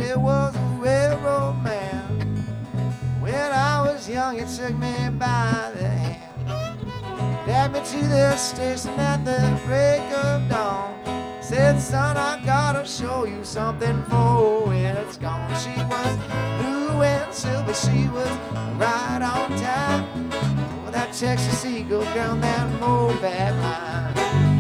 there was a railroad man. When I was young, he took me by the hand, led me to the station at the break of dawn. Said, son, I gotta show you something for it's gone. She was blue and silver, she was right on time. Oh, that Texas Eagle down that Moab line.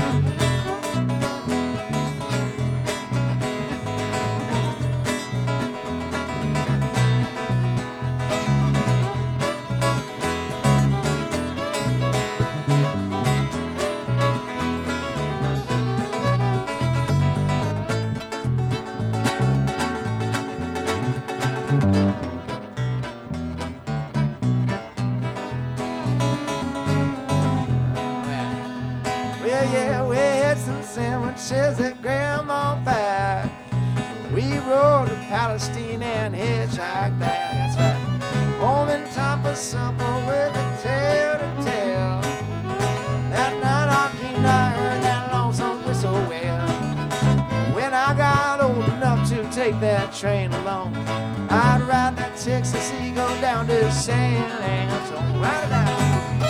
Sandwiches at Grandma back. We rode to Palestine and hitchhiked back. That's right. Home in time for supper with a tale to tell. That night I came, I heard that lonesome whistle wail. When I got old enough to take that train along, I'd ride that Texas Eagle down to San Antonio. Ride it out.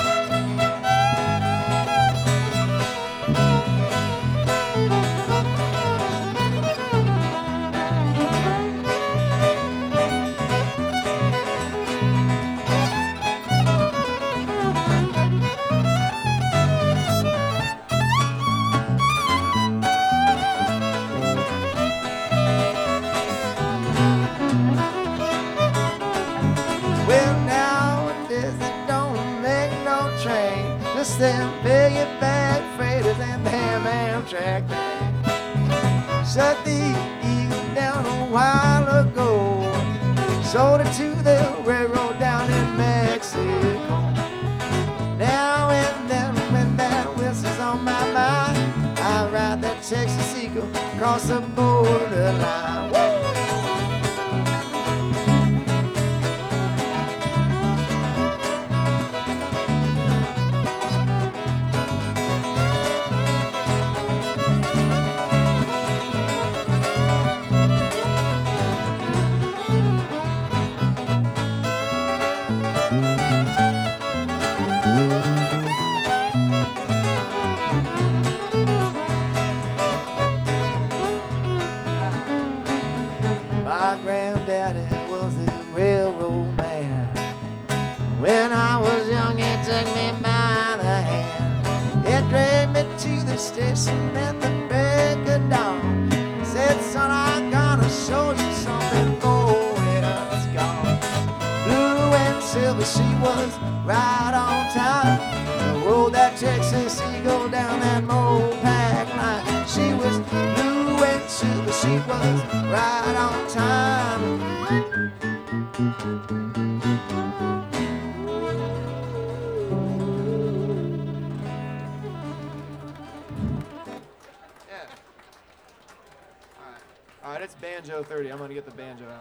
Them big-bag freighters and them Amtrak. Shut the Eagle down a while ago. Sold it to the railroad down in Mexico. Now and then when that whistle's on my mind, I ride that Texas Eagle across the borderline. Woo! My granddaddy was a railroad man. When I was young, he took me by the hand. He dragged me to the station at the break of dawn. Said, son, I gotta show you something for it's gone. Blue and silver, she was right on time. I rode that Texas Eagle down that Mopac line. She was blue and silver, she was right on time. Yeah. All right, it's Banjo 30. I'm gonna get the banjo out.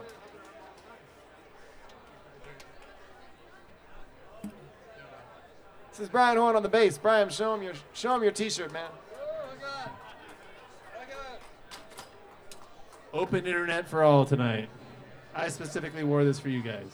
This is Brian Horn on the bass. Brian, show him your T-shirt, man. Open internet for all tonight. I specifically wore this for you guys.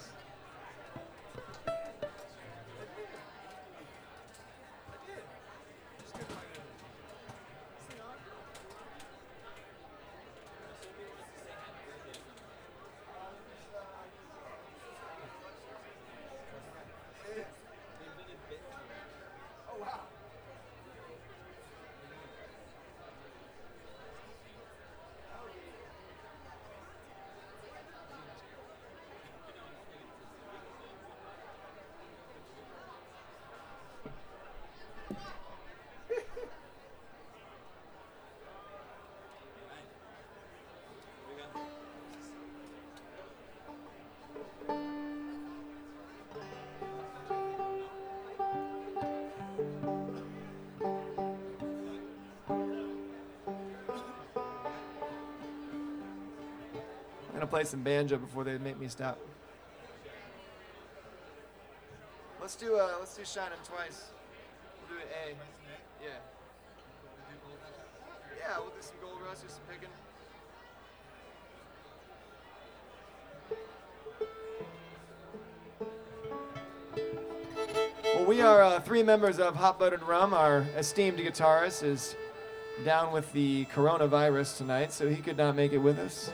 I'm gonna play some banjo before they make me stop. Let's do Shine 'Em Twice. We'll do it A. Yeah. Yeah, we'll do some Gold Rush, do some picking. are three members of Hot Blooded Rum. Our esteemed guitarist is down with the coronavirus tonight, so he could not make it with us.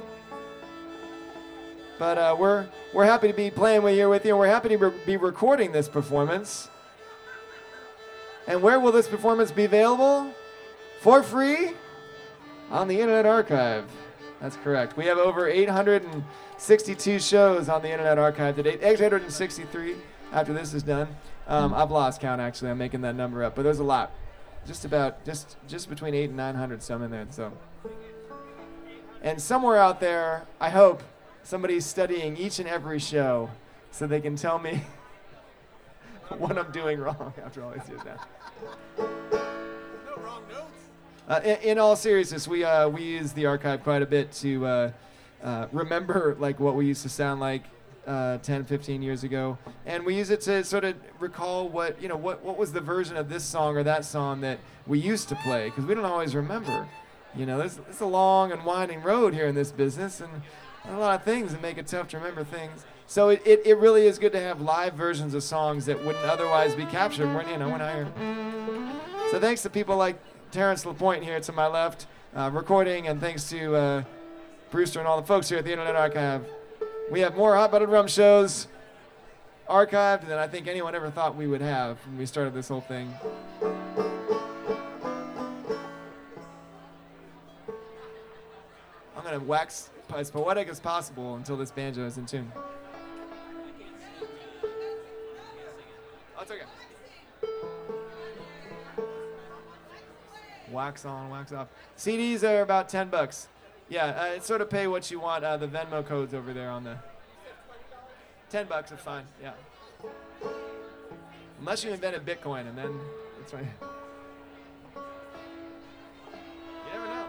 But we're happy to be playing here with you, and we're happy to be recording this performance. And where will this performance be available? For free? On the Internet Archive. That's correct. We have over 862 shows on the Internet Archive to date. 863 after this is done. I've lost count, actually. I'm making that number up, but there's a lot. Just between 800 and 900 some in there. So, and somewhere out there, I hope somebody's studying each and every show so they can tell me what I'm doing wrong after all these years now. No wrong notes. In all seriousness, we use the archive quite a bit to remember like what we used to sound like 10, 15 years ago, and we use it to sort of recall what was the version of this song or that song that we used to play, because we don't always remember. It's a long and winding road here in this business, and a lot of things that make it tough to remember things. So it really is good to have live versions of songs that wouldn't otherwise be captured when I hear. So thanks to people like Terrence LaPointe here to my left, recording, and thanks to Brewster and all the folks here at the Internet Archive. We have more Hot Blooded Rum shows archived than I think anyone ever thought we would have when we started this whole thing. I'm going to wax as poetic as possible until this banjo is in tune. Oh, it's okay. Wax on, wax off. CDs are about $10. Yeah, it's sort of pay what you want. The Venmo code's over there on the... $10 is fine, yeah. Unless you invented Bitcoin, and then it's right.